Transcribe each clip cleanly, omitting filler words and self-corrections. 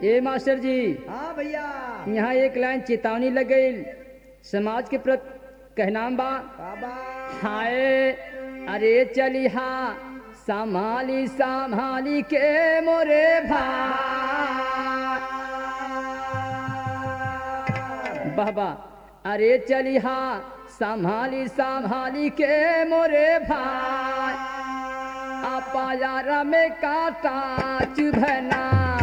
ए master जी, हाँ भैया। यहाँ एक लाइन चेतावनी लग गई समाज के प्रति कहनाम बा। बाबा हाय अरे चली हाँ संभाली संभाली के मोरे भाई बाबा, अरे चली हाँ संभाली संभाली के मोरे भाई आपा यारा में काटा चुभना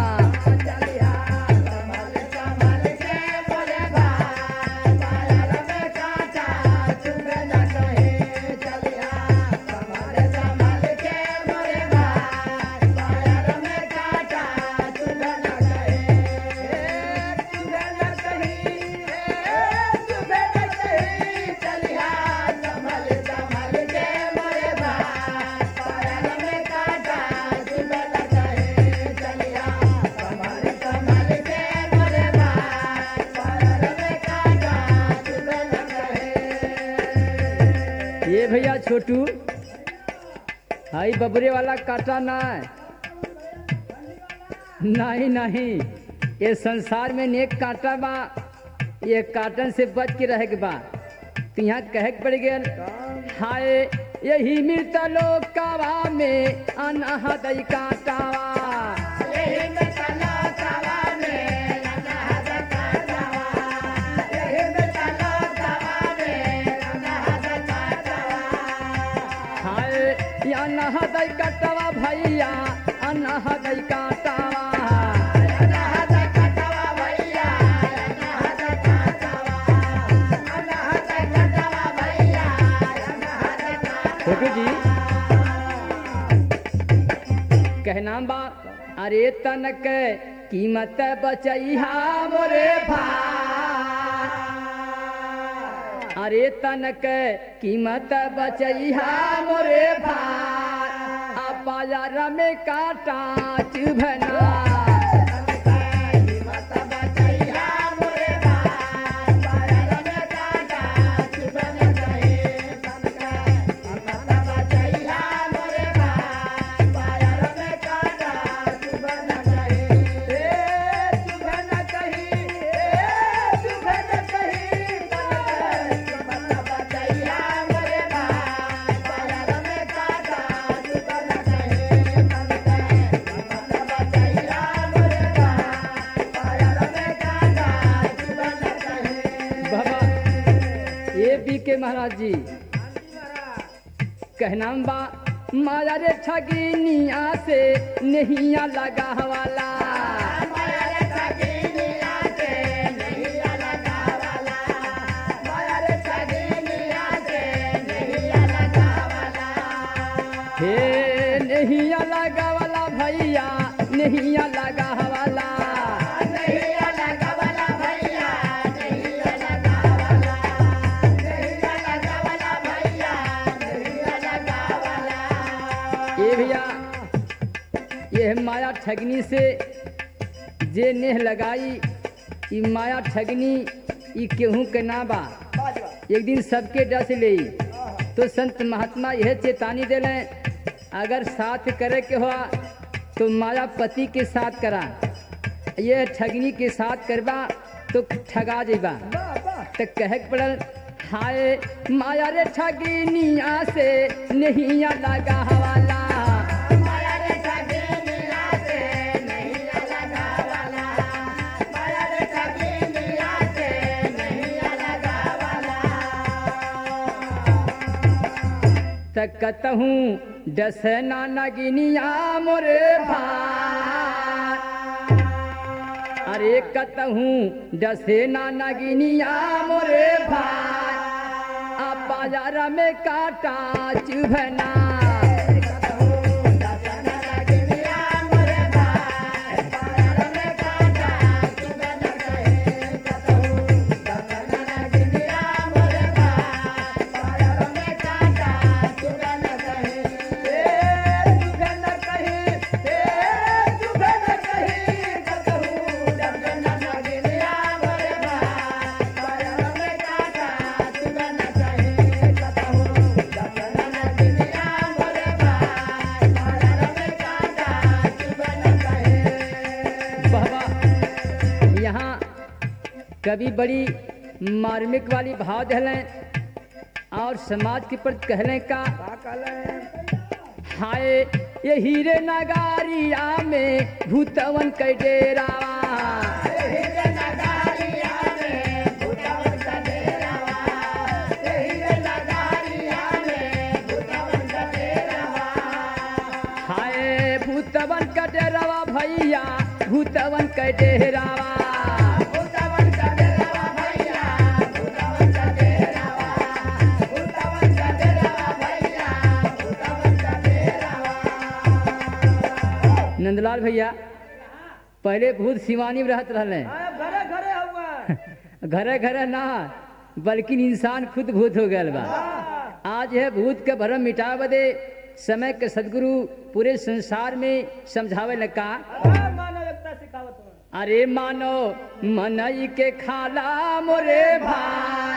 ये भैया छोटू हाई बबरे वाला काटा ना नहीं नहीं, ये संसार में नेक काटा बा, ये काटन से बच के रहे के बा। तो यहाँ कह पड़ गया हाय यही मिलता लोग कावा में अनहदई काटावा अनहदई काटावा भैया अनहदई काटावा छोटू जी कहनाम बा अरे तनक कीमत बचैहा मोरे भाई, अरे तनक कीमत बचैहा मोरे भाई आपा यारा में काटा चुभना के महाराज जी कहनाम बा माया रे ठगिनिया से नहिया लगा वाला हे नहिया लगा वाला भैया नहिया लगा वाला भैया ये माया ठगनी से जे नेह लगाई ई माया ठगनी ई केहू के ना बा। एक दिन सबके डस ले तो संत महात्मा यह चेतावनी दिले अगर साथ करे के हुआ तो माया पति के साथ करा, ये ठगनी के साथ करबा तो ठगा जेबा। तो कह पड़ल हाय माया रे ठगिनिया से नहिया लगा हवाला कहूँ डसना नगिनिया मोरे भाई, अरे कहूँ डसना नगिनिया मोरे भाई आपा यारा में काटा चुभना कभी बड़ी मार्मिक वाली भाव दहलें और समाज के प्रति कहलें का हाय ये हीरे नगारिया में भूतवन के डेरा हाय भूतवन का डेरावा भैया भूतवन का डेरावा नंदलाल भैया पहले भूत शिवानी में रहत रहले घरे घरे ना बल्कि इंसान खुद भूत हो गया बा। आज है भूत के भरम मिटा बदे समय के सदगुरु पूरे संसार में समझावे लगा अरे मानो मनई के खाला मोरे भाई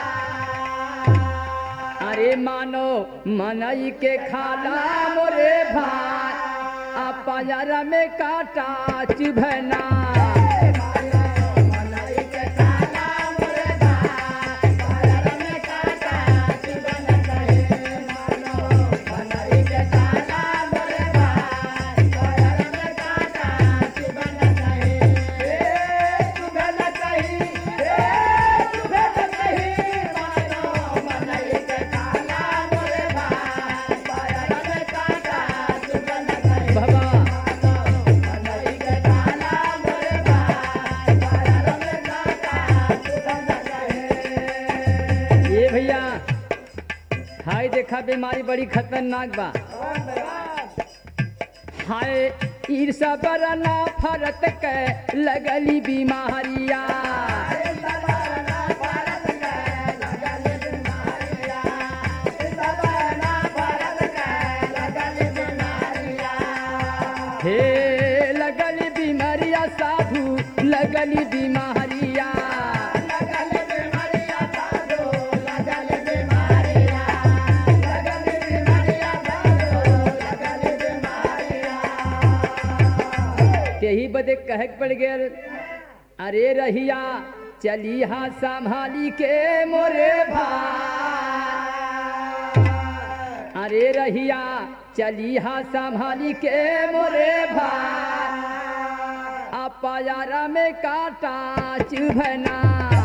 अरे मानो मनई के खाला मोरे भाई पायारा में काटा चुभना देखा बीमारी बड़ी खतरनाक बा हाय ईर्षा बरना फरत के लगली बीमारिया हे लगली बीमारिया साधु लगली बीमारिया यही बदे कह पड़ गया अरे रहिया चली हाँ संभाली के मोरे भाई अरे रहिया चली हाँ संभाली के मोरे भाई आपा यारा में काटा चुभना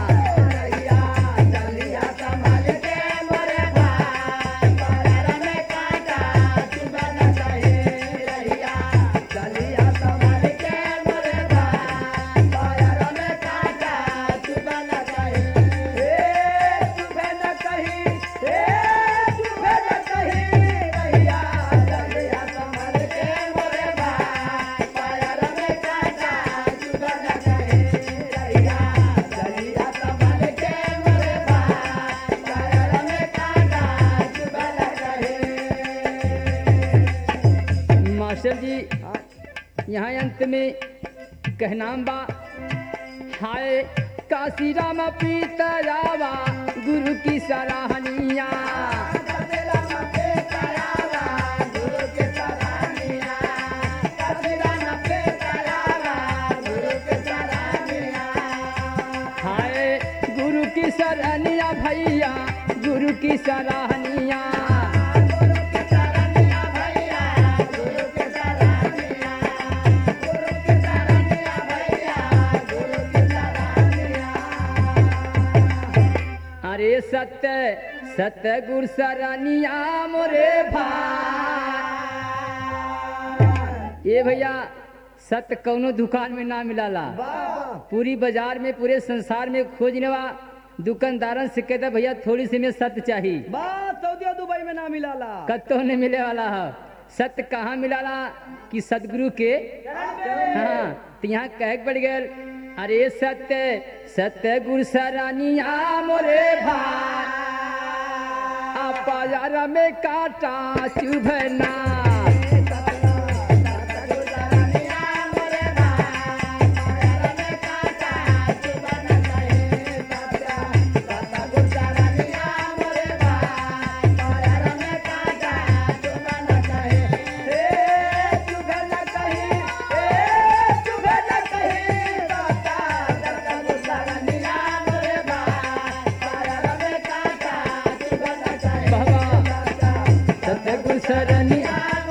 जी यहाँ अंत में कहनाम बा हाय काशी राम पीतरावा गुरु की सराहनिया हाय गुरु की सराहनिया भैया गुरु की सराहनिया अरे सत्य सत्य गुरु सरानिया मोरे भाई ये भैया सत्य कौनो दुकान में ना मिलाला पूरी बाजार में पूरे संसार में खोजने वा दुकानदारन से कहता भैया थोड़ी सी में सत्य चाहिए सऊदी दुबई में ना मिलाला कत्तो ने मिले वाला है सत्य कहाँ मिलाला कि सतगुरु के हाँ तो यहाँ कह पड़ गए अरे सत्य सत्य गुरु सरानिया मोरे भाई आपा यारा में काटा चुभना भाग